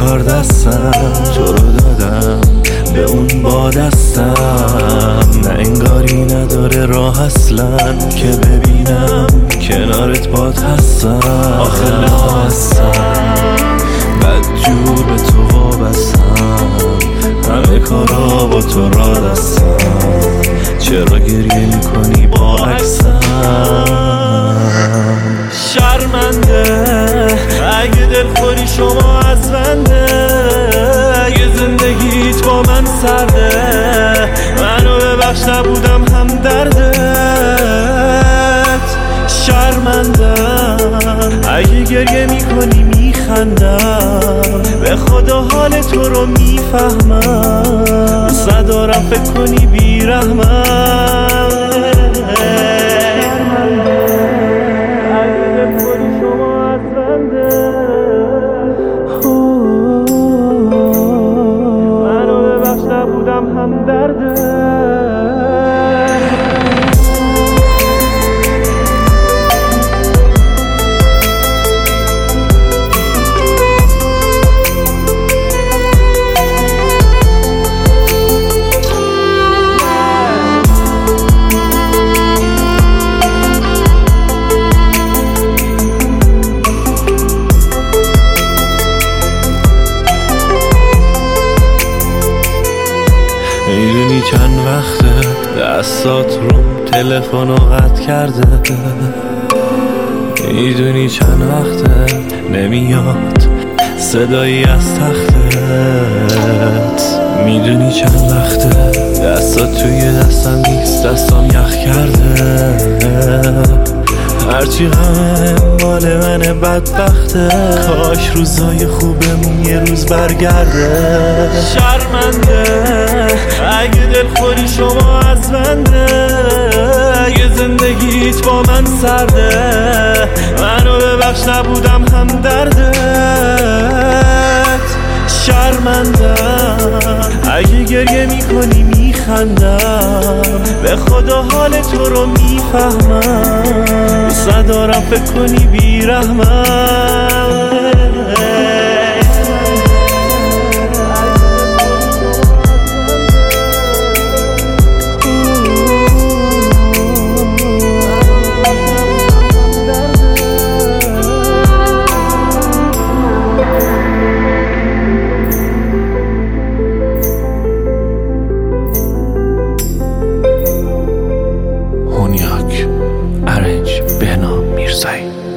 کار دستم، تو رو دادم به اون با دستم. نه انگاری نداره راه اصلا که ببینم کنارت باد هستم. آخه نهستم بدجور به تو وابستم، همه کارا با تو را دستم. چرا گریه میکنی با عکسم؟ شرمنده اگه دلخوری شما از بنده، اگه زندگیت با من سرده، منو ببخش نبودم هم دردت. شرمندم اگه گریه میکنی میخندم، به خدا حال تو رو میفهمم. صدارم فکر کنی بیرحمم. هم درده میدونی چند وقته دستات رو تلفنو قطع کرده، میدونی چند وقته نمیاد صدایی از تختت، میدونی چند وقته دستات توی دستم نیست، دستام یخ کرده. هرچی غمه مال من بدبخته، کاش روزای خوبمون یه روز برگرده. شرمنده اگه دلخوری شما از بنده، اگه زندگیت با من سرده، منو ببخش نبودم هم دردت. شرمندم اگه گریه میکنی میخندم، به خدا حال تو رو میفهمم. صدارم فکر کنی بیرحمم. هونیاک ارنج بهنام میرزایی.